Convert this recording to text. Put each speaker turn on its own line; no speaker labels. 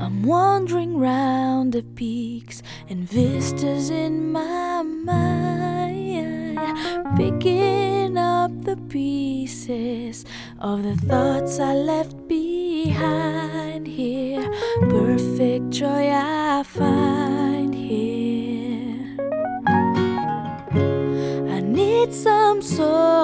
I'm wandering round the peaks and vistas in my mind, picking up the pieces of the thoughts I left behind here. Perfect joy I find here. I need some sort